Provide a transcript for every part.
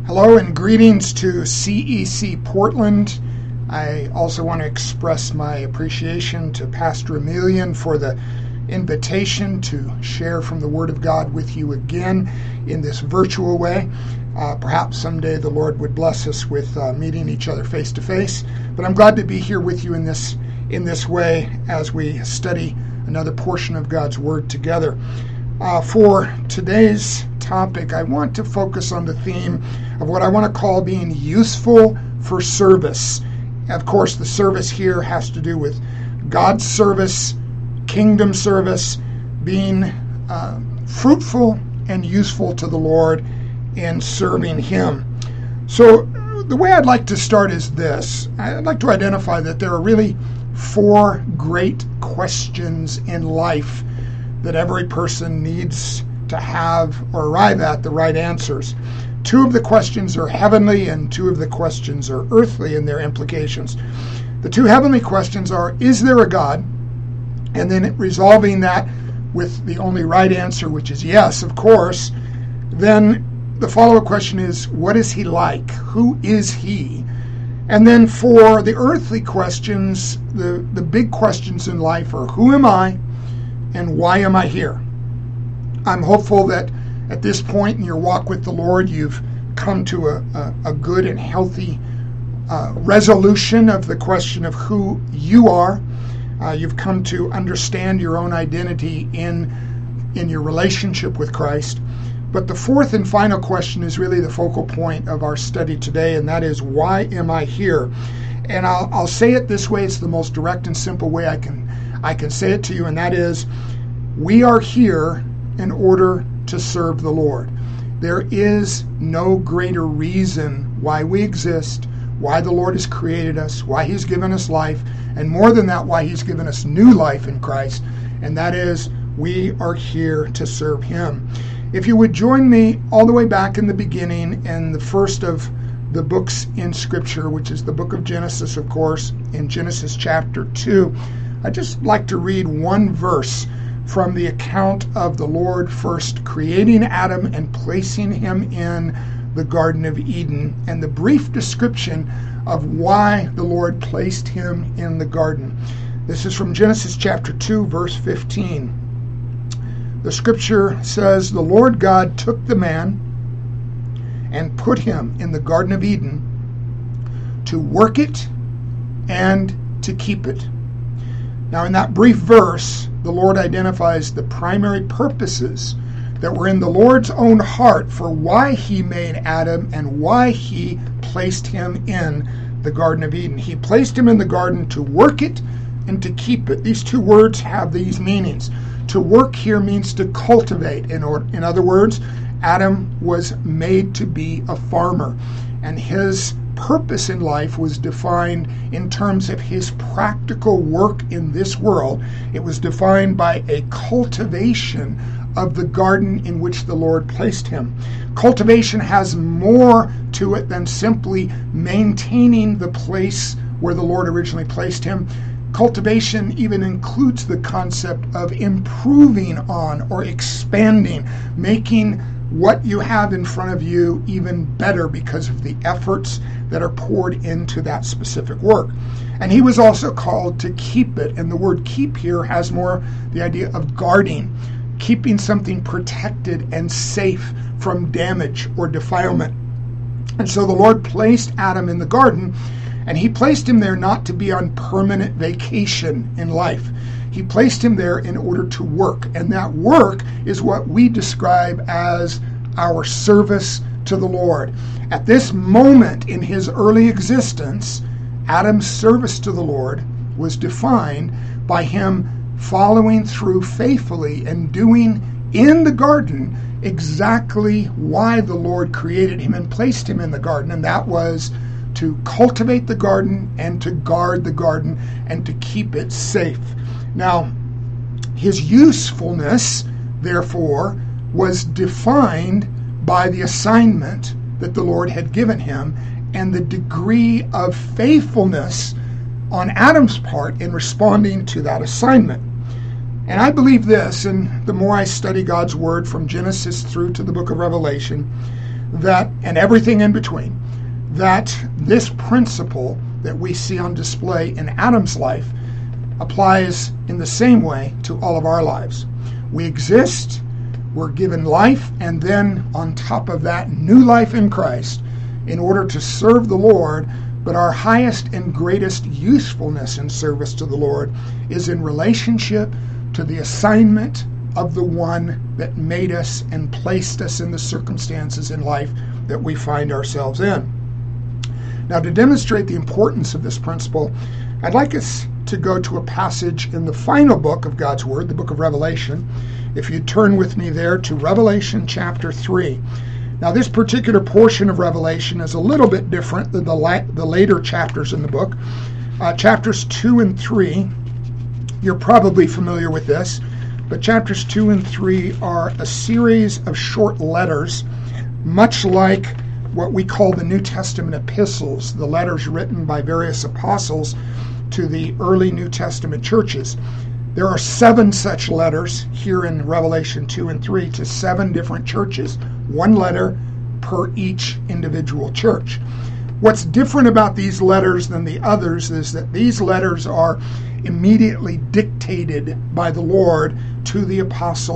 Hello and greetings to CEC Portland. I also want to express my appreciation to Pastor Emilian for the invitation to share from the Word of God with you again in this virtual way. Perhaps someday the Lord would bless us with meeting each other face to face. But I'm glad to be here with you in this way as we study another portion of God's Word together. For today's topic, I want to focus on the theme of what I want to call being useful for service. Of course, the service here has to do with God's service, kingdom service, being fruitful and useful to the Lord in serving Him. So the way I'd like to start is this. I'd like to identify that there are really four great questions in life that every person needs to have or arrive at the right answers. Two of the questions are heavenly and two of the questions are earthly in their implications. The two heavenly questions are, is there a God? And then resolving that with the only right answer, which is yes, of course. Then the follow-up question is, what is He like? Who is He? And then for the earthly questions, the big questions in life are, who am I? And why am I here? I'm hopeful that at this point in your walk with the Lord, you've come to a good and healthy resolution of the question of who you are. You've come to understand your own identity in your relationship with Christ. But the fourth and final question is really the focal point of our study today, and that is, why am I here? And I'll say it this way. It's the most direct and simple way I can say it to you, and that is, we are here in order to serve the Lord. There is no greater reason why we exist, why the Lord has created us, why He's given us life, and more than that, why He's given us new life in Christ, and that is, we are here to serve Him. If you would join me all the way back in the beginning in the first of the books in Scripture, which is the book of Genesis, of course, in Genesis chapter 2, I'd just like to read one verse from the account of the Lord first creating Adam and placing him in the Garden of Eden, and the brief description of why the Lord placed him in the garden. This is from Genesis chapter 2, verse 15. The scripture says, "The Lord God took the man and put him in the Garden of Eden to work it and to keep it." Now, in that brief verse, the Lord identifies the primary purposes that were in the Lord's own heart for why He made Adam and why He placed him in the Garden of Eden. He placed him in the garden to work it and to keep it. These two words have these meanings. To work here means to cultivate. In other words, Adam was made to be a farmer, and his purpose in life was defined in terms of his practical work in this world. It was defined by a cultivation of the garden in which the Lord placed him. Cultivation has more to it than simply maintaining the place where the Lord originally placed him. Cultivation even includes the concept of improving on or expanding, making what you have in front of you even better because of the efforts that are poured into that specific work. And he was also called to keep it, and the word keep here has more the idea of guarding, keeping something protected and safe from damage or defilement. And so the Lord placed Adam in the garden, and He placed him there not to be on permanent vacation in life. He placed him there in order to work, and that work is what we describe as our service to the Lord. At this moment in his early existence, Adam's service to the Lord was defined by him following through faithfully and doing in the garden exactly why the Lord created him and placed him in the garden, and that was to cultivate the garden and to guard the garden and to keep it safe. Now, his usefulness, therefore, was defined by the assignment that the Lord had given him and the degree of faithfulness on Adam's part in responding to that assignment. And I believe this, and the more I study God's Word from Genesis through to the book of Revelation, that, and everything in between, that this principle that we see on display in Adam's life applies in the same way to all of our lives. We exist, we're given life, and then on top of that, new life in Christ in order to serve the Lord. But our highest and greatest usefulness in service to the Lord is in relationship to the assignment of the one that made us and placed us in the circumstances in life that we find ourselves in. Now, to demonstrate the importance of this principle, I'd like us to go to a passage in the final book of God's Word, the book of Revelation. If you turn with me there to Revelation chapter 3. Now, this particular portion of Revelation is a little bit different than the later chapters in the book. Chapters 2 and 3, you're probably familiar with this, but chapters 2 and 3 are a series of short letters, much like what we call the New Testament epistles, the letters written by various apostles to the early New Testament churches. There are 7 such letters here in Revelation 2 and 3 to 7 different churches, one letter per each individual church. What's different about these letters than the others is that these letters are immediately dictated by the Lord to the Apostle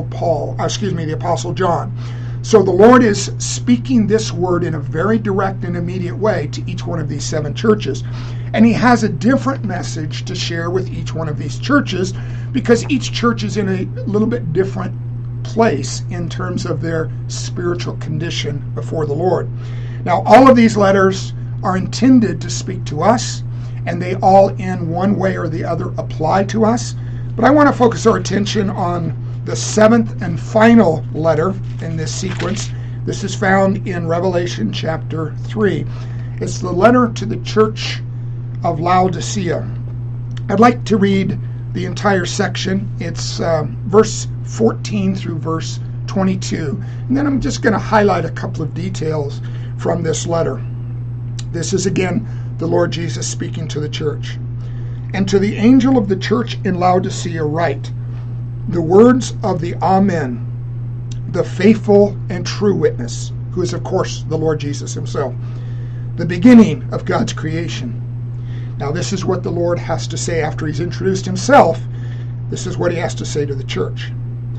John. So the Lord is speaking this word in a very direct and immediate way to each one of these 7 churches. And he has a different message to share with each one of these churches because each church is in a little bit different place in terms of their spiritual condition before the Lord. Now, all of these letters are intended to speak to us, and they all in one way or the other apply to us. But I want to focus our attention on the 7th and final letter in this sequence. This is found in Revelation chapter 3. It's the letter to the church of Laodicea. I'd like to read the entire section. It's verse 14 through verse 22. And then I'm just going to highlight a couple of details from this letter. This is again the Lord Jesus speaking to the church. And to the angel of the church in Laodicea write, the words of the Amen, the faithful and true witness, who is of course the Lord Jesus himself, the beginning of God's creation. Now this is what the Lord has to say after he's introduced himself. This is what he has to say to the church.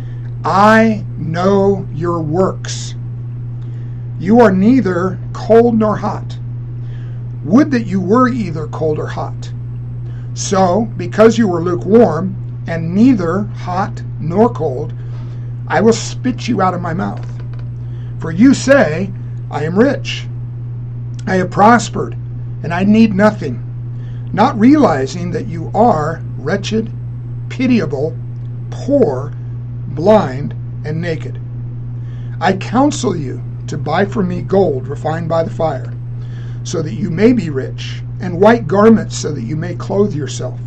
I know your works. You are neither cold nor hot. Would that you were either cold or hot. So, because you were lukewarm, and neither hot nor cold, I will spit you out of my mouth. For you say, I am rich. I have prospered, and I need nothing, not realizing that you are wretched, pitiable, poor, blind, and naked. I counsel you to buy from me gold refined by the fire, so that you may be rich, and white garments so that you may clothe yourself,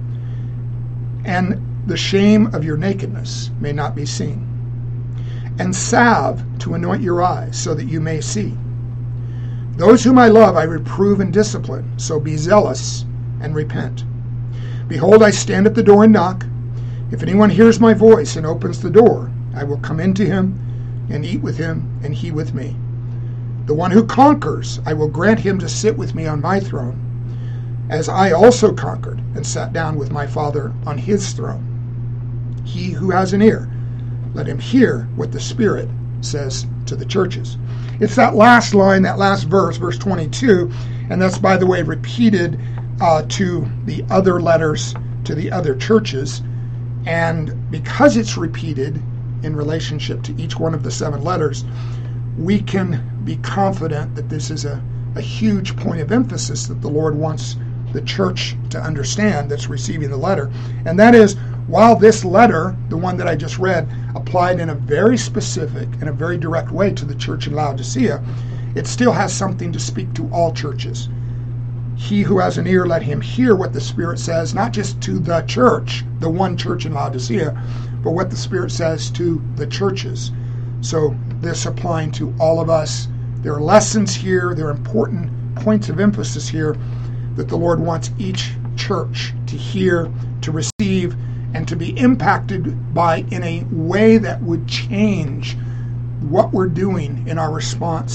and the shame of your nakedness may not be seen, and salve to anoint your eyes so that you may see. Those whom I love I reprove and discipline, so be zealous and repent. Behold, I stand at the door and knock. If anyone hears my voice and opens the door, I will come into him and eat with him, and he with me. The one who conquers, I will grant him to sit with me on my throne, as I also conquered and sat down with my Father on his throne. He who has an ear, let him hear what the Spirit says to the churches. It's that last line, that last verse, verse 22, and that's, by the way, repeated to the other letters to the other churches. And because it's repeated in relationship to each one of the 7 letters, we can be confident that this is a huge point of emphasis that the Lord wants the church to understand that's receiving the letter. And that is, while this letter, the one that I just read, applied in a very specific and a very direct way to the church in Laodicea, it still has something to speak to all churches. He who has an ear, let him hear what the Spirit says, not just to the church, the one church in Laodicea, but what the Spirit says to the churches. So this applying to all of us. There are lessons here, there are important points of emphasis here that the Lord wants each church to hear, to receive, and to be impacted by in a way that would change what we're doing in our response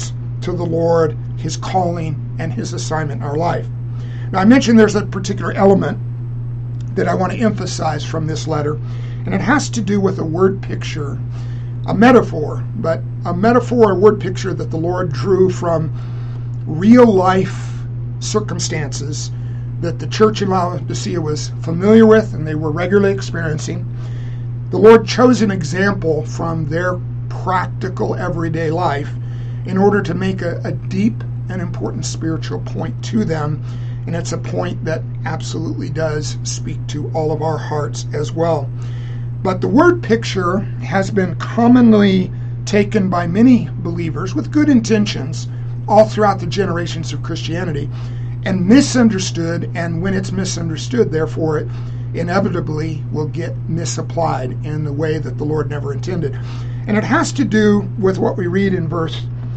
to the Lord, his calling, and his assignment in our life. Now, I mentioned there's a particular element that I want to emphasize from this letter, and it has to do with a word picture, a metaphor, but a metaphor, a word picture that the Lord drew from real life circumstances that the church in Laodicea was familiar with and they were regularly experiencing. The Lord chose an example from their practical everyday life in order to make a deep and important spiritual point to them, and it's a point that absolutely does speak to all of our hearts as well. But the word picture has been commonly taken by many believers with good intentions all throughout the generations of Christianity and misunderstood, and when it's misunderstood, therefore it inevitably will get misapplied in the way that the Lord never intended. And it has to do with what we read in verse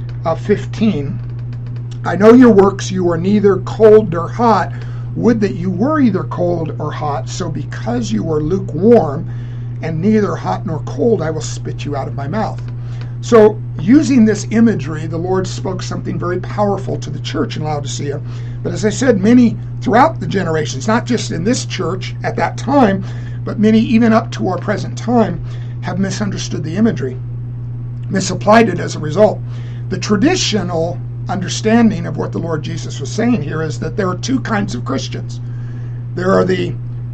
15. I know your works, you are neither cold nor hot. Would that you were either cold or hot. So because you are lukewarm and neither hot nor cold, I will spit you out of my mouth. So using this imagery, the Lord spoke something very powerful to the church in Laodicea. But as I said, many throughout the generations, not just in this church at that time, but many even up to our present time, have misunderstood the imagery, misapplied it as a result. The traditional understanding of what the Lord Jesus was saying here is that there are two kinds of Christians. There are the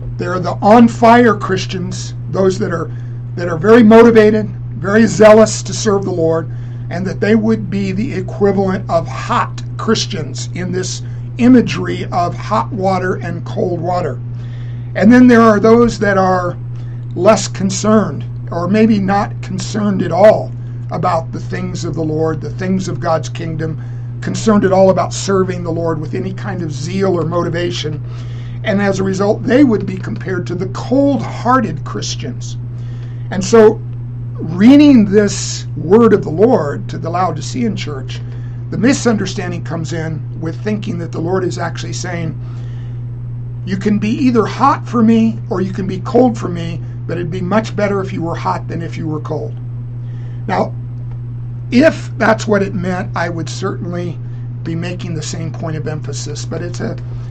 on fire Christians, those that are very motivated, very zealous to serve the Lord, and that they would be the equivalent of hot Christians in this imagery of hot water and cold water. And then there are those that are less concerned, or maybe not concerned at all, about the things of the Lord, the things of God's kingdom, concerned at all about serving the Lord with any kind of zeal or motivation. And as a result, they would be compared to the cold-hearted Christians. And so, reading this word of the Lord to the Laodicean church, the misunderstanding comes in with thinking that the Lord is actually saying, you can be either hot for me or you can be cold for me, but it'd be much better if you were hot than if you were cold. Now, if that's what it meant, I would certainly be making the same point of emphasis, but it's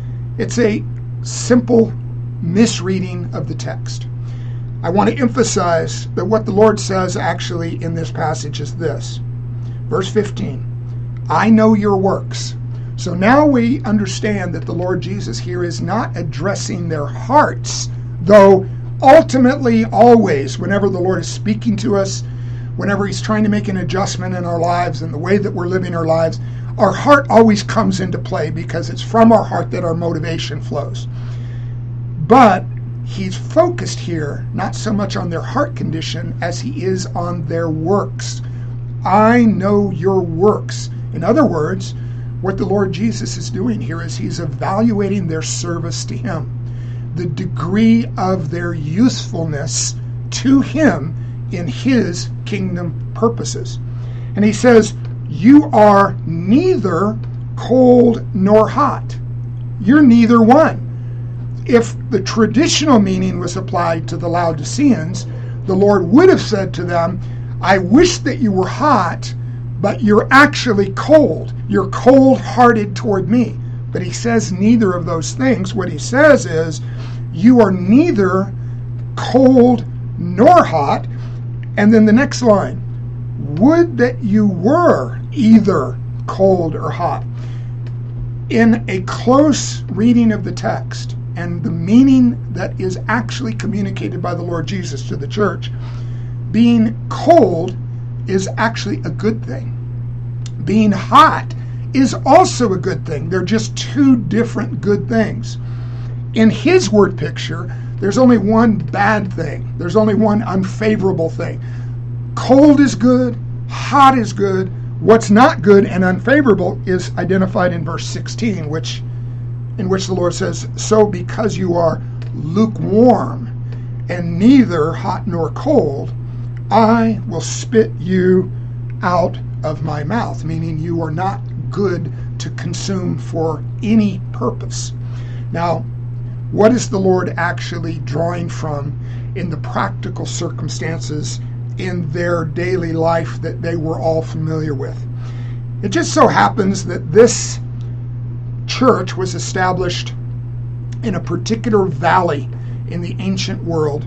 a simple misreading of the text. I want to emphasize that what the Lord says actually in this passage is this. Verse 15, I know your works. So now we understand that the Lord Jesus here is not addressing their hearts, though ultimately always, whenever the Lord is speaking to us, whenever he's trying to make an adjustment in our lives and the way that we're living our lives, our heart always comes into play because it's from our heart that our motivation flows. But he's focused here not so much on their heart condition as he is on their works. I know your works. In other words, what the Lord Jesus is doing here is he's evaluating their service to him, the degree of their usefulness to him in his kingdom purposes. And he says, you are neither cold nor hot. You're neither one. If the traditional meaning was applied to the Laodiceans, the Lord would have said to them, I wish that you were hot, but you're actually cold. You're cold-hearted toward me. But he says neither of those things. What he says is, you are neither cold nor hot. And then the next line, would that you were either cold or hot. In a close reading of the text and the meaning that is actually communicated by the Lord Jesus to the church, being cold is actually a good thing. Being hot is also a good thing. They're just two different good things. In his word picture, there's only one bad thing. There's only one unfavorable thing. Cold is good, hot is good. What's not good and unfavorable is identified in verse 16, in which the Lord says, so because you are lukewarm and neither hot nor cold, I will spit you out of my mouth, meaning you are not good to consume for any purpose. Now, what is the Lord actually drawing from in the practical circumstances in their daily life that they were all familiar with? It just so happens that this church was established in a particular valley in the ancient world.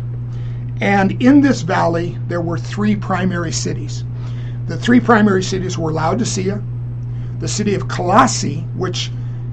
And in this valley, there were three primary cities. The three primary cities were Laodicea, the city of Colossae, which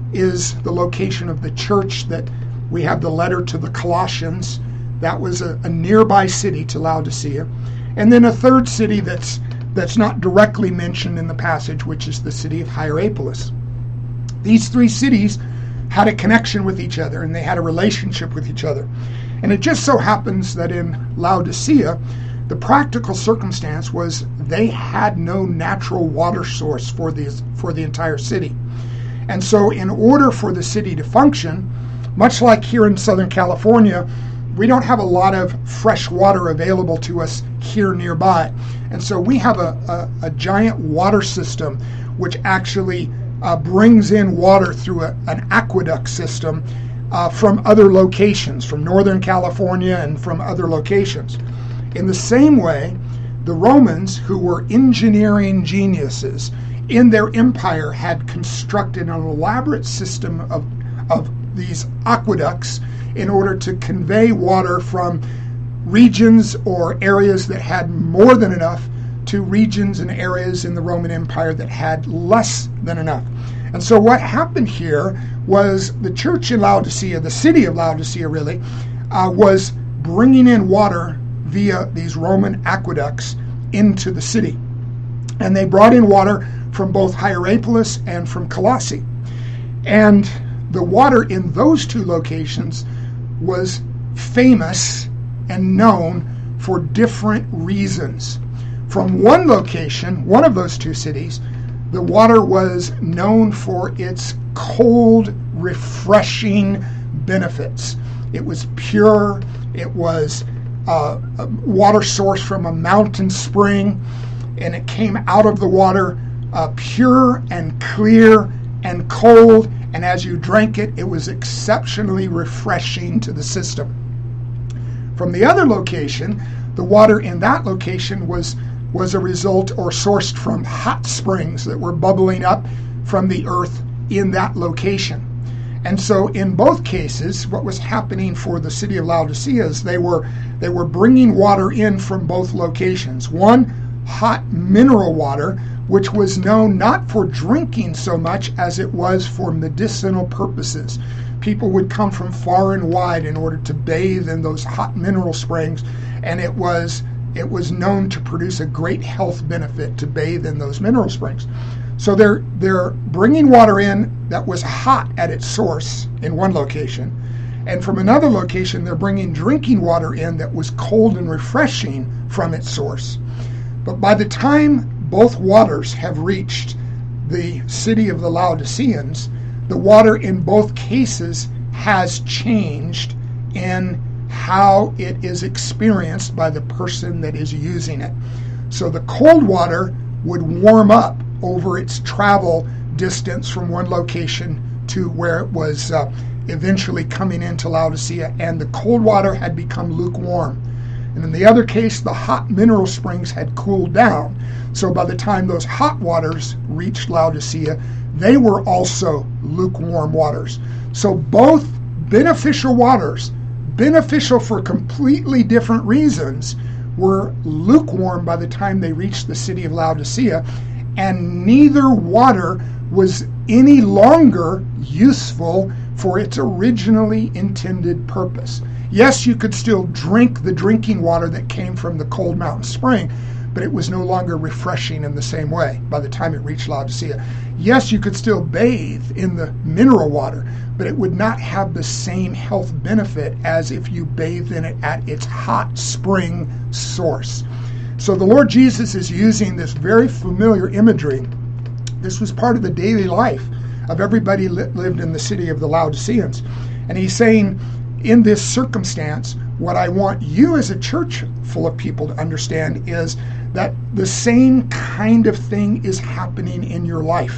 is the location of the church that we have the letter to the Colossians. That was a nearby city to Laodicea. And then a third city that's not directly mentioned in the passage, which is the city of Hierapolis. These three cities had a connection with each other, and they had a relationship with each other. And it just so happens that in Laodicea, the practical circumstance was they had no natural water source for the entire city. And so in order for the city to function, much like here in Southern California, we don't have a lot of fresh water available to us here nearby. And so we have a giant water system which actually brings in water through an aqueduct system from other locations, from Northern California and from other locations. In the same way, the Romans, who were engineering geniuses in their empire, had constructed an elaborate system of these aqueducts in order to convey water from regions or areas that had more than enough to regions and areas in the Roman Empire that had less than enough. And so what happened here was the church in Laodicea, the city of Laodicea really, was bringing in water via these Roman aqueducts into the city. And they brought in water from both Hierapolis and from Colossae. And the water in those two locations was famous and known for different reasons. From one location, one of those two cities, the water was known for its cold, refreshing benefits. It was pure. It was a water source from a mountain spring, and it came out of the water pure and clear and cold, and as you drank it, it was exceptionally refreshing to the system. From the other location, the water in that location was a result or sourced from hot springs that were bubbling up from the earth in that location. And so in both cases, what was happening for the city of Laodicea is they were bringing water in from both locations. One, hot mineral water, which was known not for drinking so much as it was for medicinal purposes. People would come from far and wide in order to bathe in those hot mineral springs, and it was known to produce a great health benefit to bathe in those mineral springs. So they're bringing water in that was hot at its source in one location, and from another location they're bringing drinking water in that was cold and refreshing from its source. But by the time both waters have reached the city of the Laodiceans, the water in both cases has changed in how it is experienced by the person that is using it. So the cold water would warm up over its travel distance from one location to where it was eventually coming into Laodicea, and the cold water had become lukewarm. And in the other case, the hot mineral springs had cooled down. So by the time those hot waters reached Laodicea, they were also lukewarm waters. So both beneficial waters, beneficial for completely different reasons, were lukewarm by the time they reached the city of Laodicea, and neither water was any longer useful for its originally intended purpose. Yes, you could still drink the drinking water that came from the cold mountain spring, but it was no longer refreshing in the same way by the time it reached Laodicea. Yes, you could still bathe in the mineral water, but it would not have the same health benefit as if you bathed in it at its hot spring source. So the Lord Jesus is using this very familiar imagery. This was part of the daily life of everybody that lived in the city of the Laodiceans. And he's saying, in this circumstance, what I want you as a church full of people to understand is that the same kind of thing is happening in your life.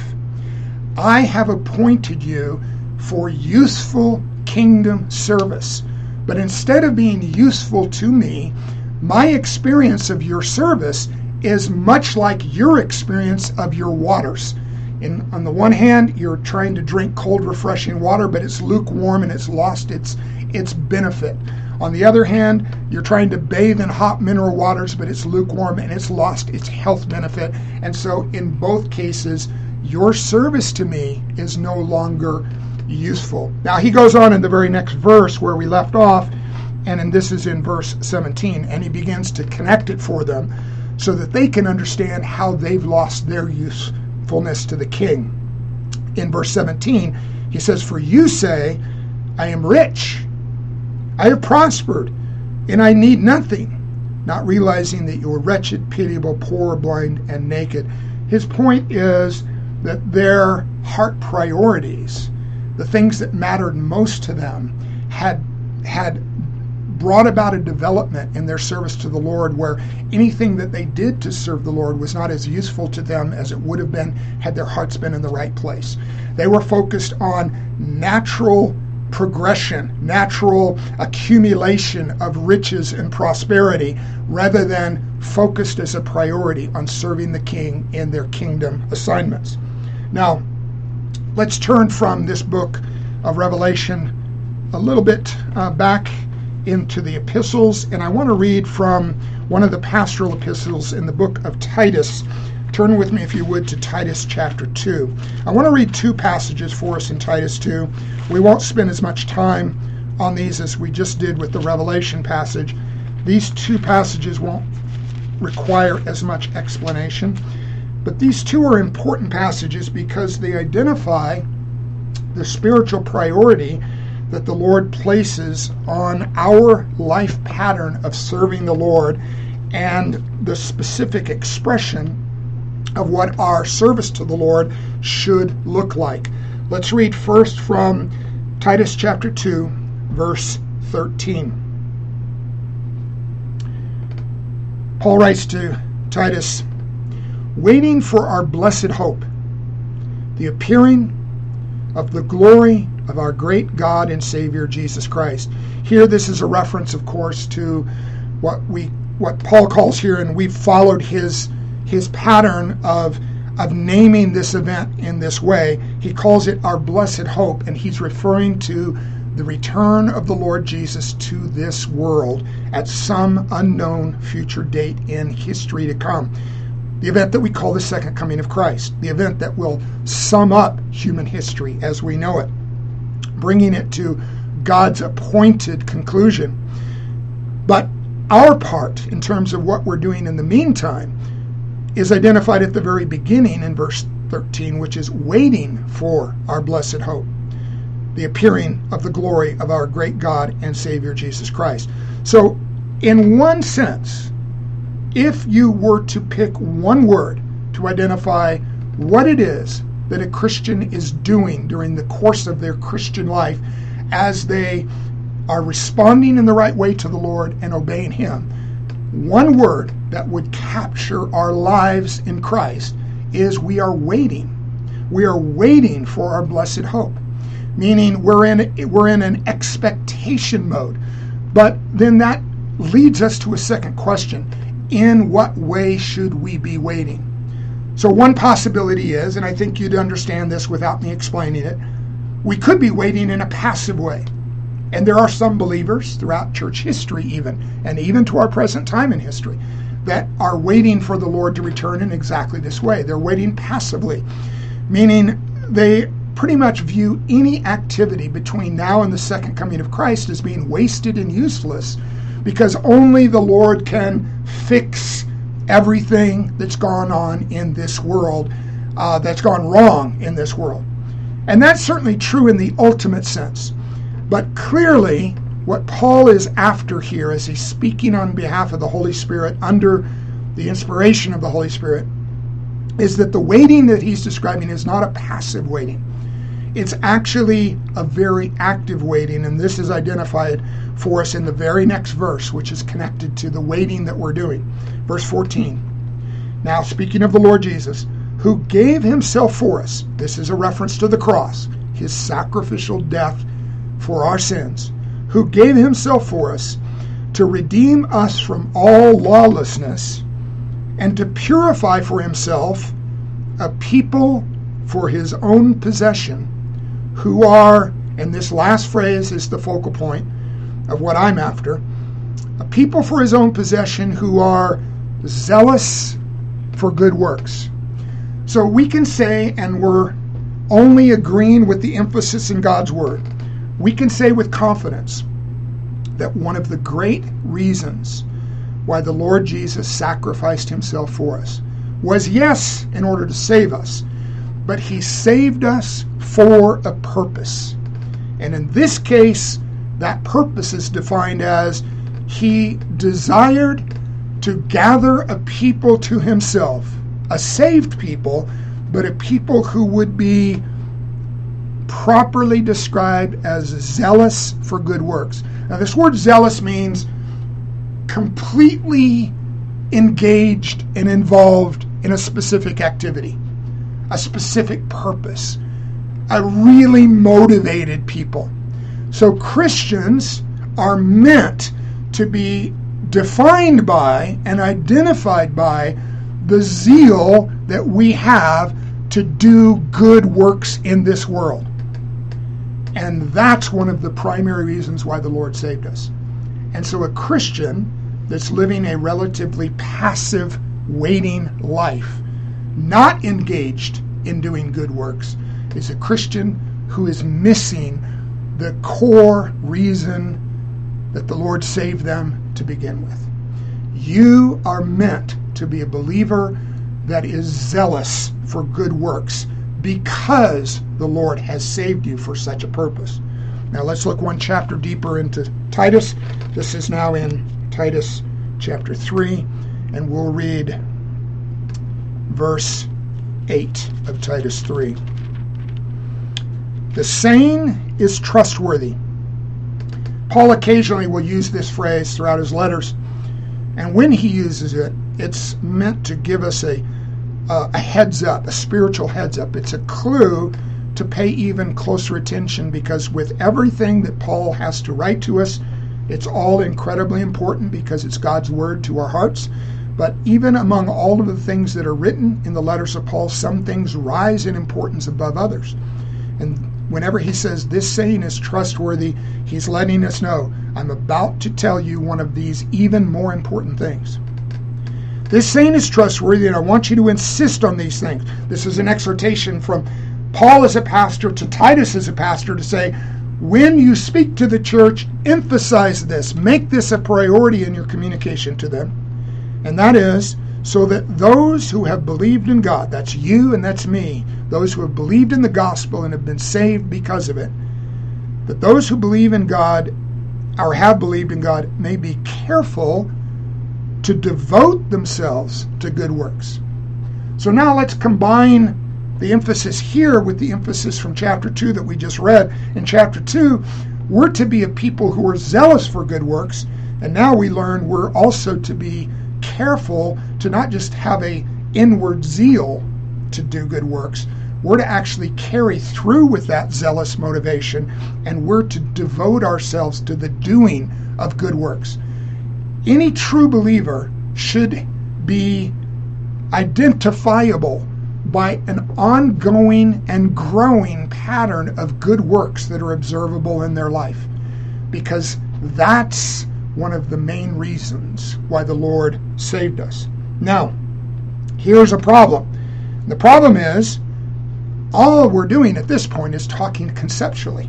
I have appointed you for useful kingdom service. But instead of being useful to me, my experience of your service is much like your experience of your waters. On the one hand, you're trying to drink cold, refreshing water, but it's lukewarm and it's lost its benefit. On the other hand, you're trying to bathe in hot mineral waters, but it's lukewarm and it's lost its health benefit. And so in both cases, your service to me is no longer useful. Now he goes on in the very next verse where we left off, and this is in verse 17, and he begins to connect it for them so that they can understand how they've lost their usefulness to the king. In verse 17, he says, "For you say, I am rich, I have prospered, and I need nothing, not realizing that you are wretched, pitiable, poor, blind, and naked." His point is that their heart priorities, the things that mattered most to them, had brought about a development in their service to the Lord where anything that they did to serve the Lord was not as useful to them as it would have been had their hearts been in the right place. They were focused on natural progression, natural accumulation of riches and prosperity, rather than focused as a priority on serving the King in their kingdom assignments. Now, let's turn from this book of Revelation a little bit back into the epistles, and I want to read from one of the pastoral epistles in the book of Titus. Turn with me, if you would, to Titus chapter 2. I want to read two passages for us in Titus 2. We won't spend as much time on these as we just did with the Revelation passage. These two passages won't require as much explanation, but these two are important passages because they identify the spiritual priority that the Lord places on our life pattern of serving the Lord and the specific expression of what our service to the Lord should look like. Let's read first from Titus chapter 2, verse 13. Paul writes to Titus, "Waiting for our blessed hope, the appearing of the glory of our great God and Savior Jesus Christ." Here, this is a reference, of course, to what Paul calls here, and we've followed his pattern of naming this event in this way. He calls it our blessed hope, and he's referring to the return of the Lord Jesus to this world at some unknown future date in history to come. The event that we call the second coming of Christ, the event that will sum up human history as we know it, bringing it to God's appointed conclusion. But our part, in terms of what we're doing in the meantime, is identified at the very beginning in verse 13, which is waiting for our blessed hope, the appearing of the glory of our great God and Savior Jesus Christ. So, in one sense, if you were to pick one word to identify what it is that a Christian is doing during the course of their Christian life as they are responding in the right way to the Lord and obeying Him, one word that would capture our lives in Christ is we are waiting. We are waiting for our blessed hope, meaning we're in an expectation mode. But then that leads us to a second question. In what way should we be waiting? So one possibility is, and I think you'd understand this without me explaining it, we could be waiting in a passive way. And there are some believers throughout church history and even to our present time in history, that are waiting for the Lord to return in exactly this way. They're waiting passively, meaning they pretty much view any activity between now and the second coming of Christ as being wasted and useless, because only the Lord can fix everything that's gone on in this world, that's gone wrong in this world. And that's certainly true in the ultimate sense. But clearly, what Paul is after here, as he's speaking on behalf of the Holy Spirit under the inspiration of the Holy Spirit, is that the waiting that he's describing is not a passive waiting. It's actually a very active waiting, and this is identified for us in the very next verse, which is connected to the waiting that we're doing. Verse 14. Now, speaking of the Lord Jesus, who gave himself for us, this is a reference to the cross, his sacrificial death for our sins, who gave himself for us to redeem us from all lawlessness and to purify for himself a people for his own possession, who are, and this last phrase is the focal point of what I'm after, a people for his own possession who are zealous for good works. So we can say, and we're only agreeing with the emphasis in God's word, we can say with confidence that one of the great reasons why the Lord Jesus sacrificed himself for us was, yes, in order to save us, but he saved us for a purpose. And in this case, that purpose is defined as he desired to gather a people to himself, a saved people, but a people who would be properly described as zealous for good works. Now, this word zealous means completely engaged and involved in a specific activity, a specific purpose, a really motivated people. So Christians are meant to be defined by and identified by the zeal that we have to do good works in this world. And that's one of the primary reasons why the Lord saved us. And so a Christian that's living a relatively passive, waiting life, not engaged in doing good works, is a Christian who is missing the core reason that the Lord saved them to begin with. You are meant to be a believer that is zealous for good works because the Lord has saved you for such a purpose. Now let's look one chapter deeper into Titus. This is now in Titus chapter 3, and we'll read verse 8 of Titus 3. The saying is trustworthy. Paul occasionally will use this phrase throughout his letters, and when he uses it, it's meant to give us a heads up, a spiritual heads up. It's a clue to pay even closer attention, because with everything that Paul has to write to us, it's all incredibly important because it's God's word to our hearts. But even among all of the things that are written in the letters of Paul, some things rise in importance above others. And whenever he says this saying is trustworthy, he's letting us know, I'm about to tell you one of these even more important things. This saying is trustworthy, and I want you to insist on these things. This is an exhortation from Paul as a pastor to Titus as a pastor to say, when you speak to the church, emphasize this. Make this a priority in your communication to them. And that is so that those who have believed in God, that's you and that's me, those who have believed in the gospel and have been saved because of it, that those who believe in God or have believed in God may be careful to devote themselves to good works. So now let's combine the emphasis here with the emphasis from chapter 2 that we just read. In chapter 2, we're to be a people who are zealous for good works, and now we learn we're also to be careful to not just have a inward zeal to do good works. We're to actually carry through with that zealous motivation, and we're to devote ourselves to the doing of good works. Any true believer should be identifiable by an ongoing and growing pattern of good works that are observable in their life, because that's one of the main reasons why the Lord saved us. Now, here's a problem. The problem is, all we're doing at this point is talking conceptually.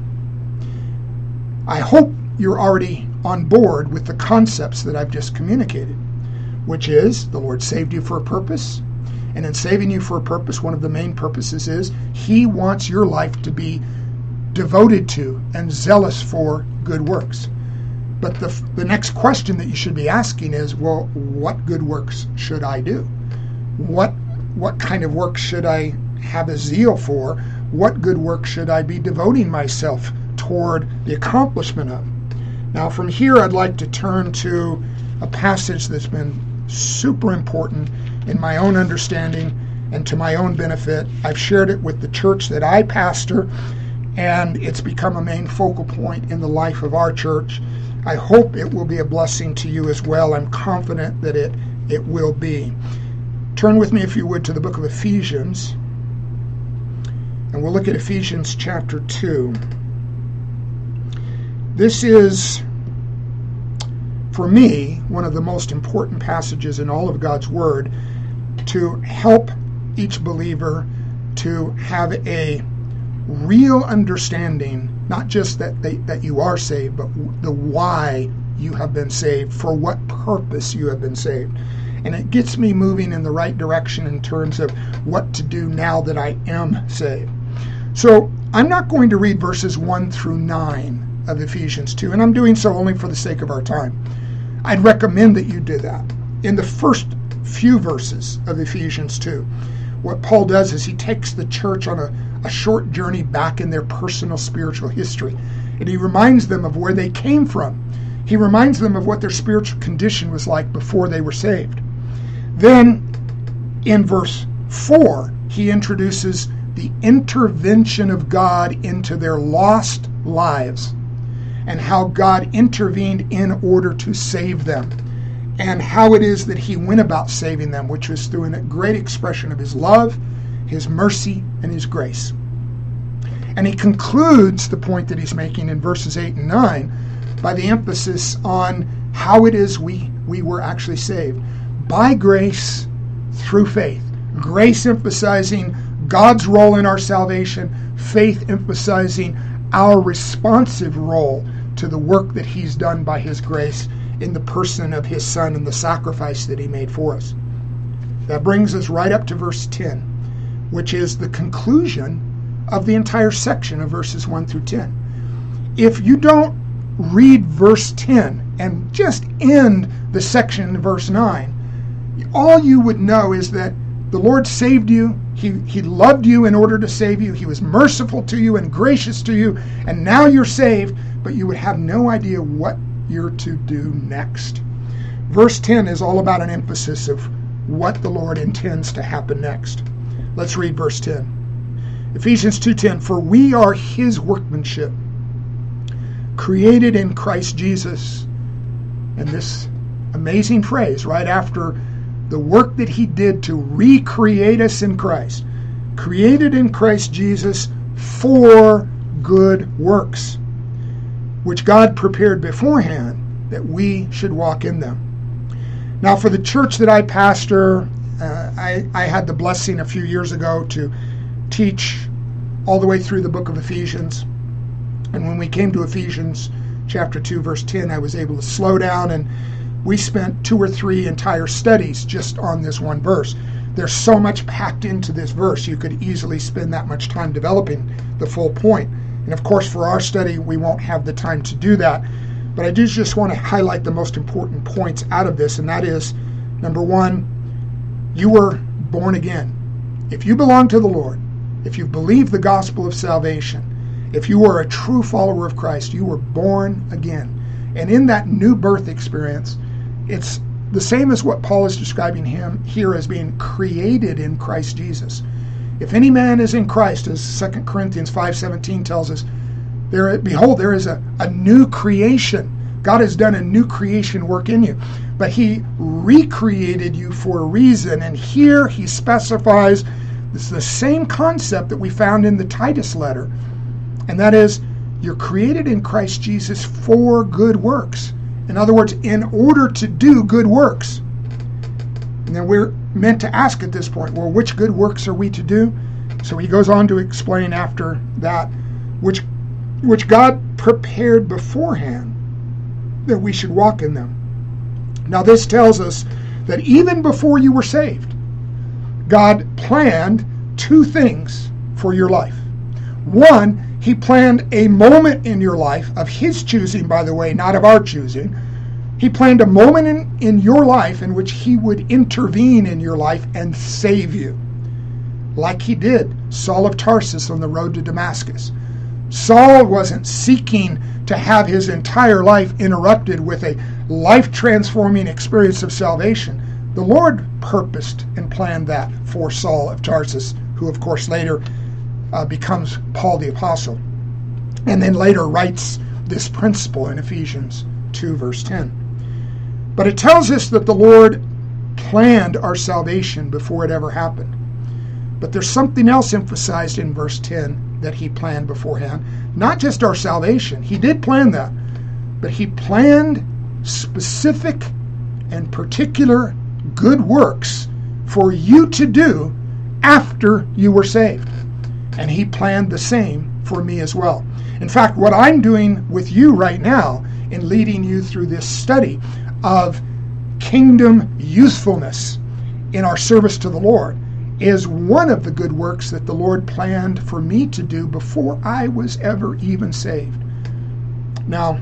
I hope you're already on board with the concepts that I've just communicated, which is the Lord saved you for a purpose. And in saving you for a purpose, one of the main purposes is He wants your life to be devoted to and zealous for good works. But the next question that you should be asking is, well, what good works should I do? What kind of work should I have a zeal for? What good work should I be devoting myself toward the accomplishment of? Now, from here, I'd like to turn to a passage that's been super important in my own understanding and to my own benefit. I've shared it with the church that I pastor, and it's become a main focal point in the life of our church. I hope it will be a blessing to you as well. I'm confident that it will be. Turn with me, if you would, to the book of Ephesians. And we'll look at Ephesians chapter 2. This is, for me, one of the most important passages in all of God's Word to help each believer to have a real understanding, not just that you are saved, but the why you have been saved, for what purpose you have been saved. And it gets me moving in the right direction in terms of what to do now that I am saved. So I'm not going to read verses 1 through 9 of Ephesians 2, and I'm doing so only for the sake of our time. I'd recommend that you do that. In the first few verses of Ephesians 2, what Paul does is he takes the church on a short journey back in their personal spiritual history, and he reminds them of where they came from. He reminds them of what their spiritual condition was like before they were saved. Then, in verse 4, he introduces the intervention of God into their lost lives and how God intervened in order to save them, and how it is that he went about saving them, which was through a great expression of his love, his mercy, and his grace. And he concludes the point that he's making in verses 8 and 9 by the emphasis on how it is we were actually saved. By grace, through faith. Grace emphasizing God's role in our salvation, faith emphasizing our responsive role to the work that he's done by his grace in the person of his Son and the sacrifice that he made for us. That brings us right up to verse 10, which is the conclusion of the entire section of verses 1 through 10. If you don't read verse 10 and just end the section in verse 9, all you would know is that the Lord saved you. He loved you in order to save you. He was merciful to you and gracious to you, and now you're saved, but you would have no idea what you're to do next. Verse 10 is all about an emphasis of what the Lord intends to happen next. Let's read verse 10. Ephesians 2:10, for we are his workmanship, created in Christ Jesus. And this amazing phrase right after the work that he did to recreate us in Christ, created in Christ Jesus for good works, which God prepared beforehand that we should walk in them. Now, for the church that I pastor, I had the blessing a few years ago to teach all the way through the book of Ephesians. And when we came to Ephesians chapter 2, verse 10, I was able to slow down, and we spent 2 or 3 entire studies just on this one verse. There's so much packed into this verse, you could easily spend that much time developing the full point. And of course, for our study, we won't have the time to do that. But I do just want to highlight the most important points out of this, and that is, number 1, you were born again. If you belong to the Lord, if you believe the gospel of salvation, if you are a true follower of Christ, you were born again. And in that new birth experience, it's the same as what Paul is describing him here as being created in Christ Jesus. If any man is in Christ, as 2 Corinthians 5:17 tells us, behold, there is a new creation. God has done a new creation work in you. But he recreated you for a reason. And here he specifies this is the same concept that we found in the Titus letter. And that is, you're created in Christ Jesus for good works. In other words, in order to do good works. And then we're meant to ask at this point, well, which good works are we to do? So he goes on to explain after that, which God prepared beforehand that we should walk in them. Now this tells us that even before you were saved, God planned 2 things for your life. 1, he planned a moment in your life of his choosing, by the way, not of our choosing. He planned a moment in your life in which he would intervene in your life and save you, like he did Saul of Tarsus on the road to Damascus. Saul wasn't seeking to have his entire life interrupted with a life-transforming experience of salvation. The Lord purposed and planned that for Saul of Tarsus, who of course later becomes Paul the Apostle, and then later writes this principle in Ephesians 2 verse 10. But it tells us that the Lord planned our salvation before it ever happened. But there's something else emphasized in verse 10 that he planned beforehand. Not just our salvation. He did plan that. But he planned specific and particular good works for you to do after you were saved. And he planned the same for me as well. In fact, what I'm doing with you right now in leading you through this study of kingdom usefulness in our service to the Lord is one of the good works that the Lord planned for me to do before I was ever even saved. Now,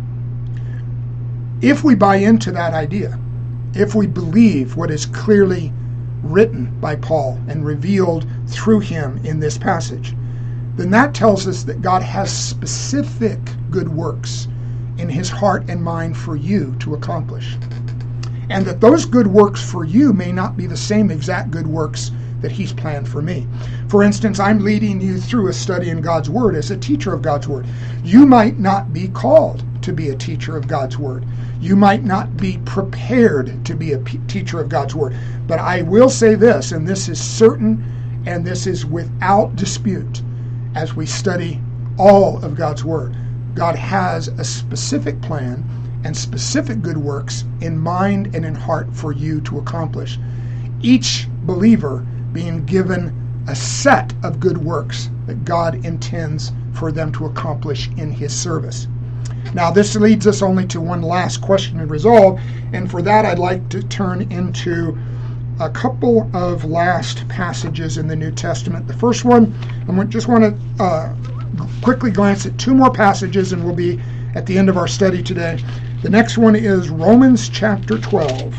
if we buy into that idea, if we believe what is clearly written by Paul and revealed through him in this passage, then that tells us that God has specific good works in his heart and mind for you to accomplish. And that those good works for you may not be the same exact good works that he's planned for me. For instance, I'm leading you through a study in God's Word as a teacher of God's Word. You might not be called to be a teacher of God's Word. You might not be prepared to be a teacher of God's Word. But I will say this, and this is certain, and this is without dispute, as we study all of God's Word. God has a specific plan and specific good works in mind and in heart for you to accomplish. Each believer being given a set of good works that God intends for them to accomplish in his service. Now, this leads us only to one last question and resolve, and for that I'd like to turn into a couple of last passages in the New Testament. The first one, I just want to quickly glance at two more passages, and we'll be at the end of our study today. The next one is Romans chapter 12.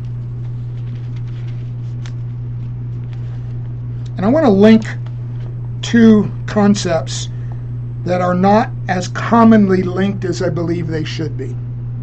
And I want to link two concepts that are not as commonly linked as I believe they should be.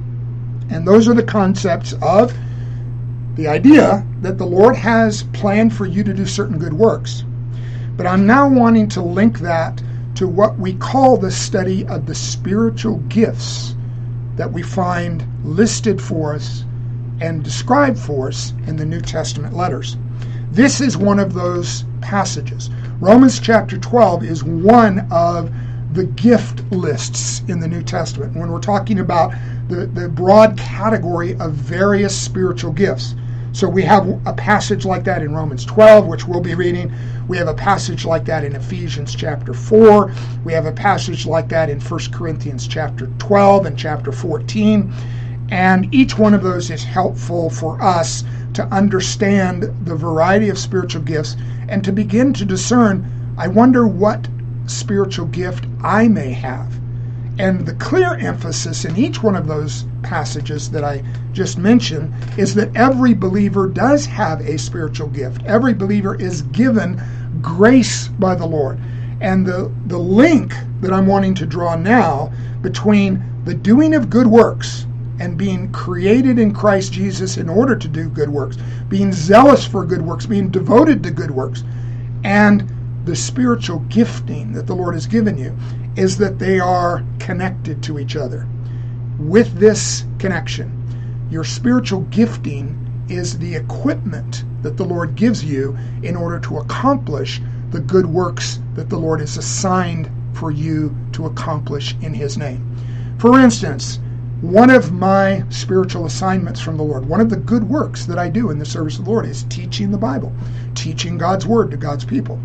And those are the concepts of the idea that the Lord has planned for you to do certain good works. But I'm now wanting to link that to what we call the study of the spiritual gifts that we find listed for us and described for us in the New Testament letters. This is one of those passages. Romans chapter 12 is one of the gift lists in the New Testament when we're talking about the broad category of various spiritual gifts. So we have a passage like that in Romans 12, which we'll be reading. We have a passage like that in Ephesians chapter 4. We have a passage like that in 1 Corinthians chapter 12 and chapter 14. And each one of those is helpful for us to understand the variety of spiritual gifts and to begin to discern, I wonder what spiritual gift I may have. And the clear emphasis in each one of those passages that I just mentioned is that every believer does have a spiritual gift. Every believer is given grace by the Lord. And the link that I'm wanting to draw now between the doing of good works and being created in Christ Jesus in order to do good works, being zealous for good works, being devoted to good works, and the spiritual gifting that the Lord has given you is that they are connected to each other. With this connection, your spiritual gifting is the equipment that the Lord gives you in order to accomplish the good works that the Lord has assigned for you to accomplish in His name. For instance, one of my spiritual assignments from the Lord, one of the good works that I do in the service of the Lord is teaching the Bible, teaching God's Word to God's people.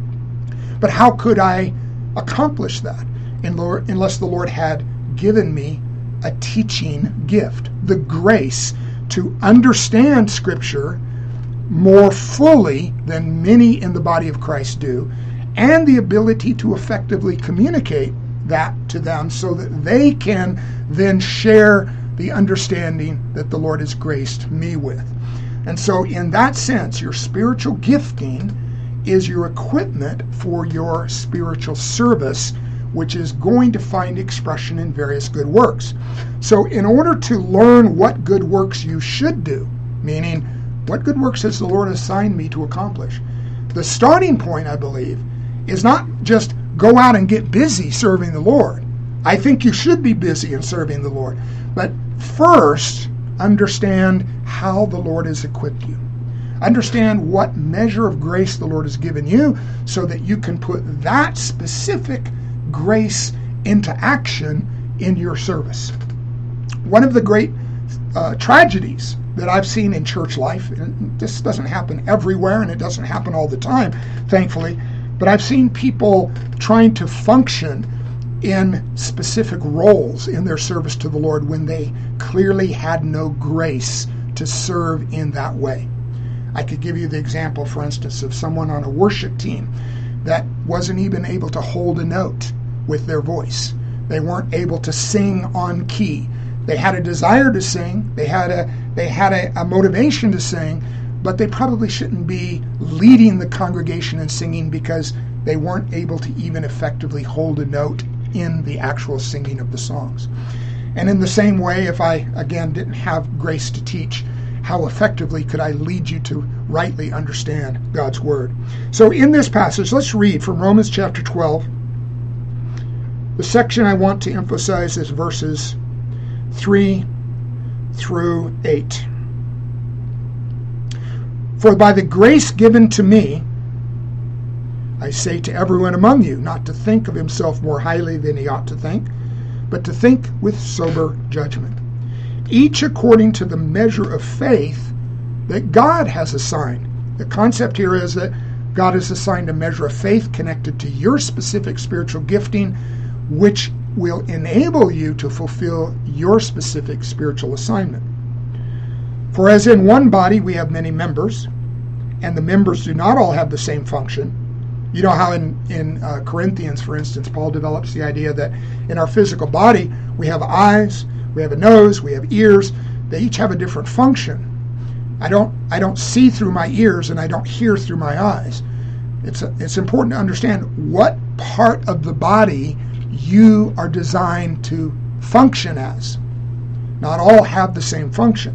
But how could I accomplish that unless the Lord had given me a teaching gift, the grace to understand Scripture more fully than many in the body of Christ do, and the ability to effectively communicate that to them so that they can then share the understanding that the Lord has graced me with. And so in that sense, your spiritual gifting is your equipment for your spiritual service, which is going to find expression in various good works. So in order to learn what good works you should do, meaning what good works has the Lord assigned me to accomplish, the starting point, I believe, is not just go out and get busy serving the Lord. I think you should be busy in serving the Lord. But first, understand how the Lord has equipped you. Understand what measure of grace the Lord has given you so that you can put that specific grace into action in your service. One of the great tragedies that I've seen in church life, and this doesn't happen everywhere and it doesn't happen all the time, thankfully, but I've seen people trying to function in specific roles in their service to the Lord when they clearly had no grace to serve in that way. I could give you the example, for instance, of someone on a worship team that wasn't even able to hold a note with their voice. They weren't able to sing on key. They had a desire to sing, they had a motivation to sing, but they probably shouldn't be leading the congregation in singing because they weren't able to even effectively hold a note in the actual singing of the songs. And in the same way, if I, again, didn't have grace to teach, how effectively could I lead you to rightly understand God's Word? So in this passage, let's read from Romans chapter 12. The section I want to emphasize is verses 3 through 8. For by the grace given to me, I say to everyone among you, not to think of himself more highly than he ought to think, but to think with sober judgment, each according to the measure of faith that God has assigned. The concept here is that God has assigned a measure of faith connected to your specific spiritual gifting, which will enable you to fulfill your specific spiritual assignment. For as in one body we have many members, and the members do not all have the same function. You know how in Corinthians, for instance, Paul develops the idea that in our physical body we have eyes, we have a nose, we have ears. They each have a different function. I don't see through my ears and I don't hear through my eyes. It's important to understand what part of the body you are designed to function as. Not all have the same function.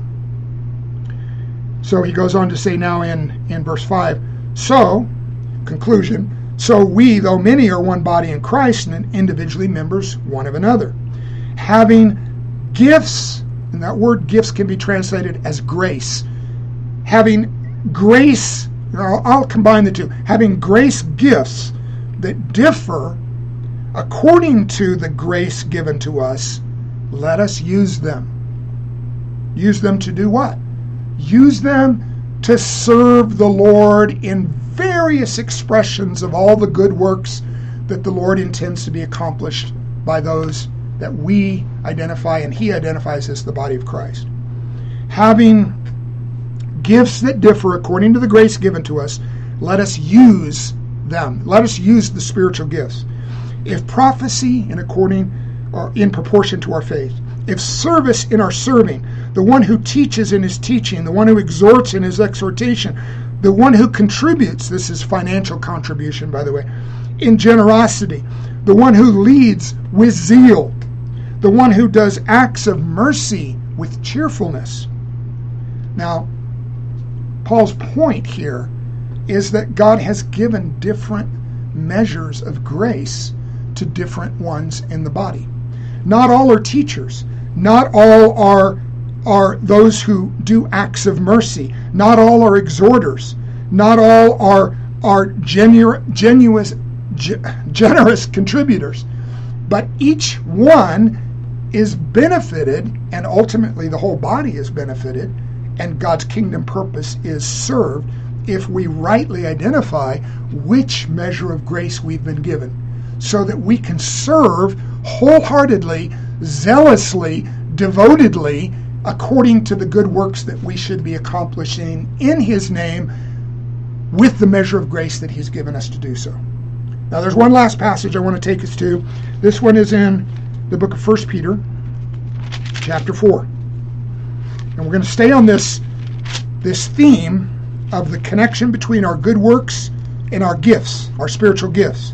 So he goes on to say now in verse 5, so, conclusion, so we, though many, are one body in Christ and individually members one of another, having gifts, and that word gifts can be translated as grace, having grace, I'll combine the two, having grace gifts that differ according to the grace given to us, let us use them. Use them to do what? Use them to serve the Lord in various expressions of all the good works that the Lord intends to be accomplished by those that we identify and He identifies as the body of Christ. Having gifts that differ according to the grace given to us, let us use them. Let us use the spiritual gifts. If prophecy in proportion to our faith, if service in our serving, the one who teaches in his teaching, the one who exhorts in his exhortation, the one who contributes, this is financial contribution, by the way, in generosity, the one who leads with zeal, the one who does acts of mercy with cheerfulness. Now, Paul's point here is that God has given different measures of grace to different ones in the body. Not all are teachers. Not all are those who do acts of mercy. Not all are exhorters. Not all are generous contributors. But each one is benefited, and ultimately the whole body is benefited, and God's kingdom purpose is served if we rightly identify which measure of grace we've been given, so that we can serve wholeheartedly, zealously, devotedly, according to the good works that we should be accomplishing in His name with the measure of grace that He's given us to do so. Now there's one last passage I want to take us to. This one is in the book of 1 Peter, chapter 4. And we're going to stay on this theme of the connection between our good works and our gifts, our spiritual gifts.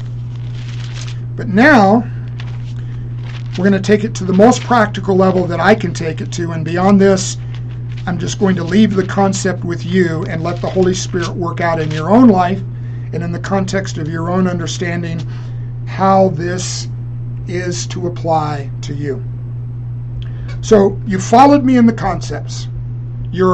But now, we're going to take it to the most practical level that I can take it to, and beyond this, I'm just going to leave the concept with you and let the Holy Spirit work out in your own life and in the context of your own understanding how this is to apply to you. So, you followed me in the concepts. You're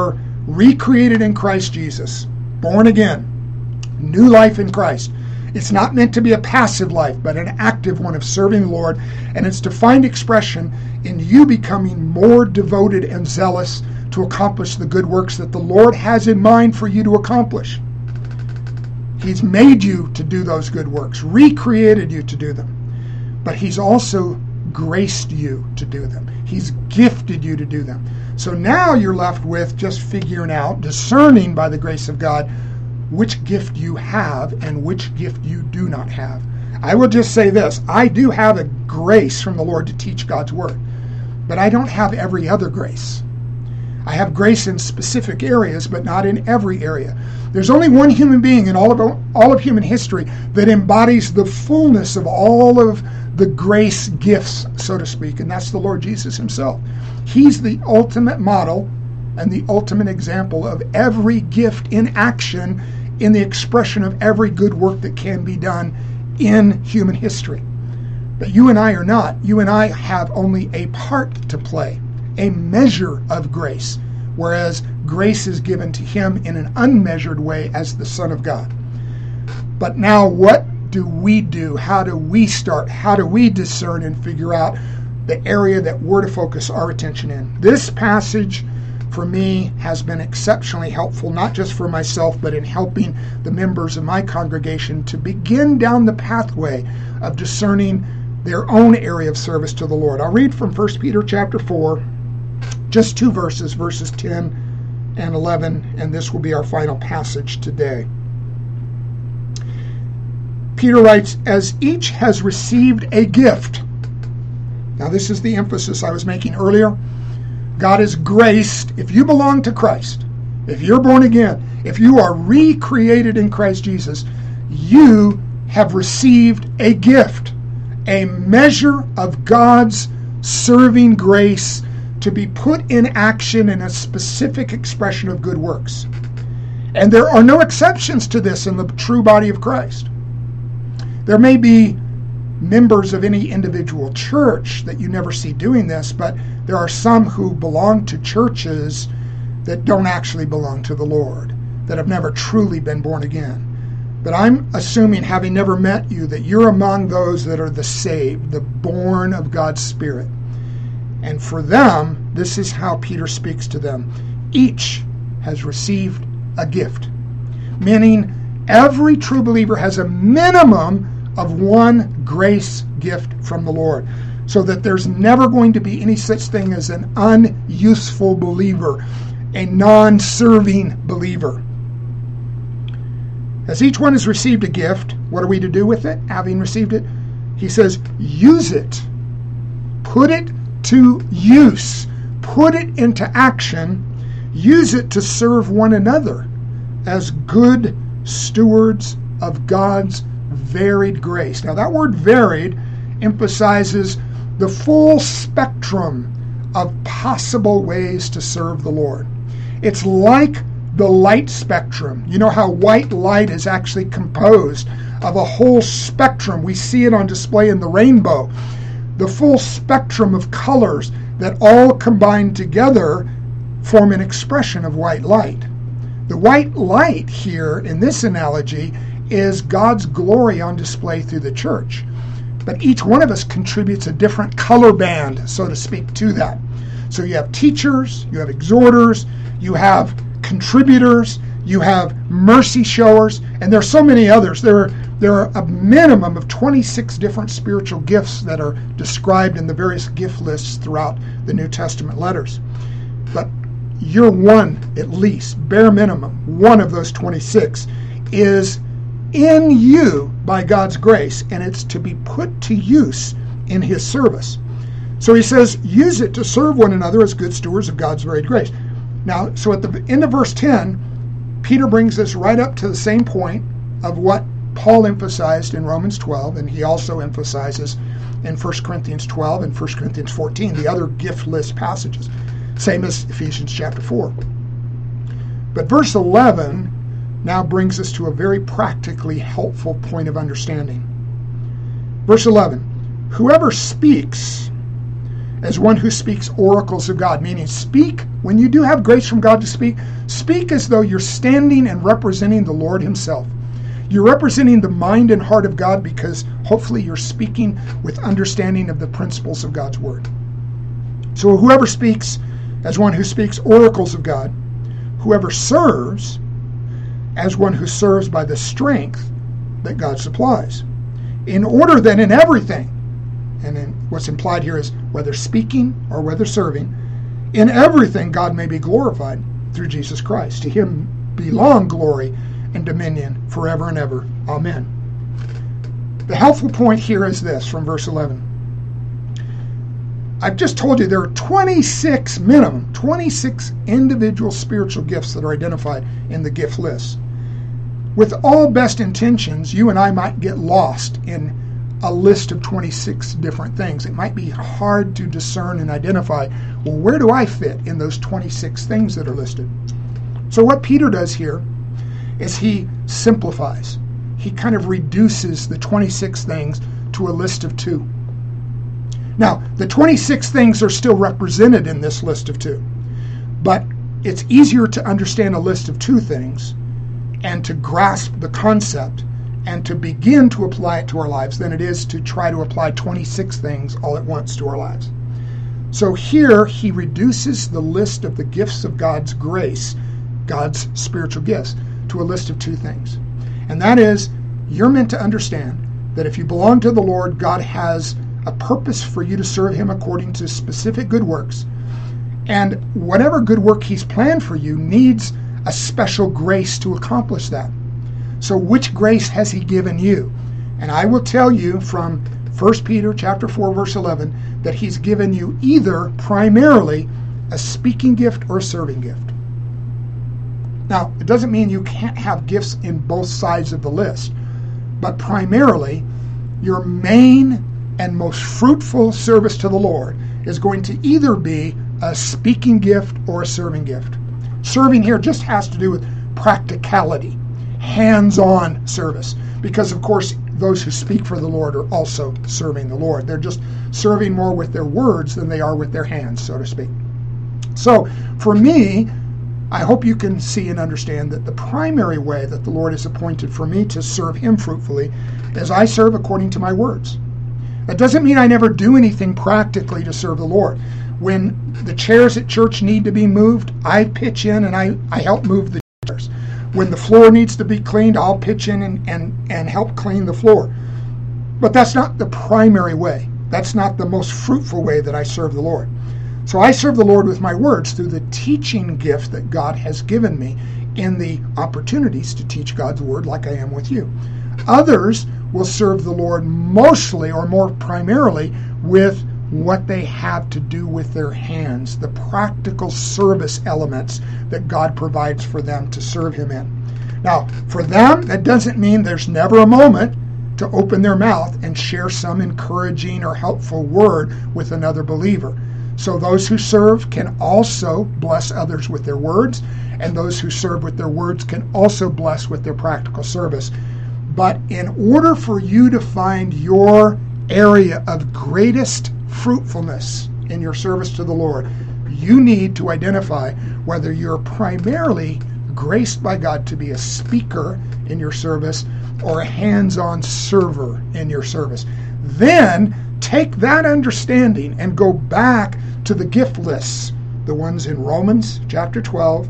recreated in Christ Jesus, born again, new life in Christ. It's not meant to be a passive life, but an active one of serving the Lord, and it's to find expression in you becoming more devoted and zealous to accomplish the good works that the Lord has in mind for you to accomplish. He's made you to do those good works, recreated you to do them, but He's also graced you to do them. He's gifted you to do them. So now you're left with just figuring out, discerning by the grace of God, which gift you have and which gift you do not have. I will just say this. I do have a grace from the Lord to teach God's Word, but I don't have every other grace. I have grace in specific areas, but not in every area. There's only one human being in all of human history that embodies the fullness of all of the grace gifts, so to speak, and that's the Lord Jesus Himself. He's the ultimate model and the ultimate example of every gift in action in the expression of every good work that can be done in human history. But you and I are not. You and I have only a part to play, a measure of grace, whereas grace is given to Him in an unmeasured way as the Son of God. But now what do we do? How do we start? How do we discern and figure out the area that we're to focus our attention in? This passage for me has been exceptionally helpful, not just for myself, but in helping the members of my congregation to begin down the pathway of discerning their own area of service to the Lord. I'll read from 1 Peter chapter 4, just two verses, verses 10 and 11, and this will be our final passage today. Peter writes, as each has received a gift. Now this is the emphasis I was making earlier. God is graced. If you belong to Christ, if you're born again, if you are recreated in Christ Jesus, you have received a gift, a measure of God's serving grace to be put in action in a specific expression of good works. And there are no exceptions to this in the true body of Christ. There may be members of any individual church that you never see doing this, but there are some who belong to churches that don't actually belong to the Lord, that have never truly been born again. But I'm assuming, having never met you, that you're among those that are the saved, the born of God's Spirit. And for them, this is how Peter speaks to them. Each has received a gift, meaning every true believer has a minimum of one grace gift from the Lord, so that there's never going to be any such thing as an unuseful believer, a non-serving believer. As each one has received a gift, what are we to do with it, having received it? He says, use it. Put it to use. Put it into action. Use it to serve one another as good stewards of God's varied grace. Now that word varied emphasizes the full spectrum of possible ways to serve the Lord. It's like the light spectrum. You know how white light is actually composed of a whole spectrum. We see it on display in the rainbow. The full spectrum of colors that all combined together form an expression of white light. The white light here in this analogy is God's glory on display through the church. But each one of us contributes a different color band, so to speak, to that. So you have teachers, you have exhorters, you have contributors, you have mercy showers, and there are so many others. There are a minimum of 26 different spiritual gifts that are described in the various gift lists throughout the New Testament letters. But you're one, at least, bare minimum, one of those 26 is in you by God's grace, and it's to be put to use in His service. So he says, use it to serve one another as good stewards of God's varied grace. Now, so at the end of verse 10, Peter brings us right up to the same point of what Paul emphasized in Romans 12, and he also emphasizes in 1 Corinthians 12 and 1 Corinthians 14, the other gift list passages, same as Ephesians chapter 4. But verse 11 now brings us to a very practically helpful point of understanding. Verse 11, whoever speaks as one who speaks oracles of God, meaning speak, when you do have grace from God to speak, speak as though you're standing and representing the Lord himself. You're representing the mind and heart of God because hopefully you're speaking with understanding of the principles of God's word. So whoever speaks as one who speaks oracles of God, whoever serves as one who serves by the strength that God supplies, in order that in everything, and then what's implied here is whether speaking or whether serving, in everything God may be glorified through Jesus Christ. To him belong glory and dominion forever and ever. Amen. The helpful point here is this from verse 11. I've just told you there are 26 individual spiritual gifts that are identified in the gift list. With all best intentions, you and I might get lost in a list of 26 different things. It might be hard to discern and identify, well, where do I fit in those 26 things that are listed? So what Peter does here is he simplifies. He kind of reduces the 26 things to a list of 2. Now, the 26 things are still represented in this list of 2, but it's easier to understand a list of 2 things and to grasp the concept and to begin to apply it to our lives than it is to try to apply 26 things all at once to our lives. So here he reduces the list of the gifts of God's grace, God's spiritual gifts, to a list of 2 things. And that is, you're meant to understand that if you belong to the Lord, God has a purpose for you to serve him according to specific good works. And whatever good work he's planned for you needs a special grace to accomplish that. So which grace has he given you? And I will tell you from 1 Peter chapter 4, verse 11, that he's given you either primarily a speaking gift or a serving gift. Now, it doesn't mean you can't have gifts in both sides of the list, but primarily your main and most fruitful service to the Lord is going to either be a speaking gift or a serving gift. Serving here just has to do with practicality, hands-on service, because of course those who speak for the Lord are also serving the Lord. They're just serving more with their words than they are with their hands, so to speak. So for me, I hope you can see and understand that the primary way that the Lord has appointed for me to serve him fruitfully is I serve according to my words. That doesn't mean I never do anything practically to serve the Lord. When the chairs at church need to be moved, I pitch in and I help move the chairs. When the floor needs to be cleaned, I'll pitch in and help clean the floor. But that's not the primary way. That's not the most fruitful way that I serve the Lord. So I serve the Lord with my words through the teaching gift that God has given me in the opportunities to teach God's word like I am with you. Others will serve the Lord mostly or more primarily with what they have to do with their hands, the practical service elements that God provides for them to serve him in. Now, for them, that doesn't mean there's never a moment to open their mouth and share some encouraging or helpful word with another believer. So those who serve can also bless others with their words, and those who serve with their words can also bless with their practical service. But in order for you to find your area of greatest fruitfulness in your service to the Lord, you need to identify whether you're primarily graced by God to be a speaker in your service or a hands-on server in your service. Then take that understanding and go back to the gift lists, the ones in Romans chapter 12,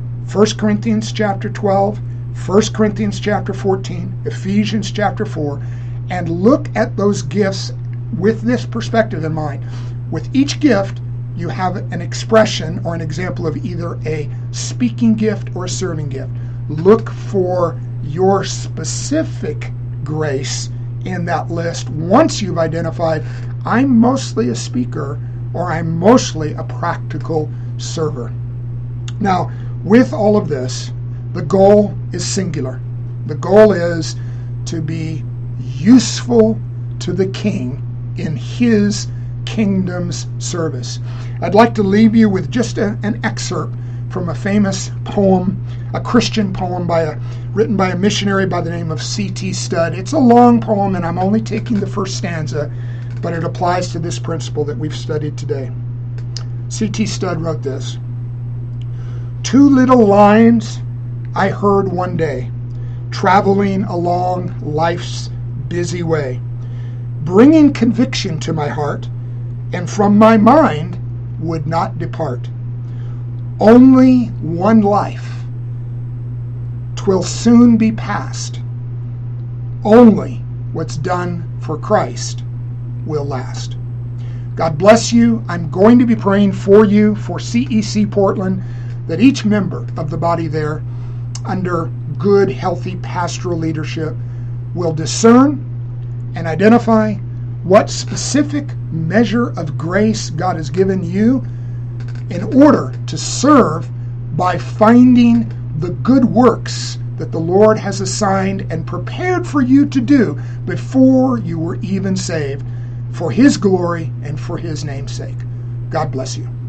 1 Corinthians chapter 12, 1 Corinthians chapter 14, Ephesians chapter 4, and look at those gifts with this perspective in mind. With each gift, you have an expression or an example of either a speaking gift or a serving gift. Look for your specific grace in that list once you've identified, I'm mostly a speaker or I'm mostly a practical server. Now, with all of this, the goal is singular. The goal is to be useful to the King in his kingdom's service. I'd like to leave you with just an excerpt from a famous poem, a Christian poem written by a missionary by the name of C.T. Studd. It's a long poem, and I'm only taking the first stanza, but it applies to this principle that we've studied today. C.T. Studd wrote this: "Two little lines I heard one day, traveling along life's busy way, bringing conviction to my heart, and from my mind would not depart. Only one life, 'twill soon be past. Only what's done for Christ will last." God bless you. I'm going to be praying for you, for CEC Portland, that each member of the body there, under good, healthy pastoral leadership, will discern and identify what specific measure of grace God has given you in order to serve by finding the good works that the Lord has assigned and prepared for you to do before you were even saved, for His glory and for His name's sake. God bless you.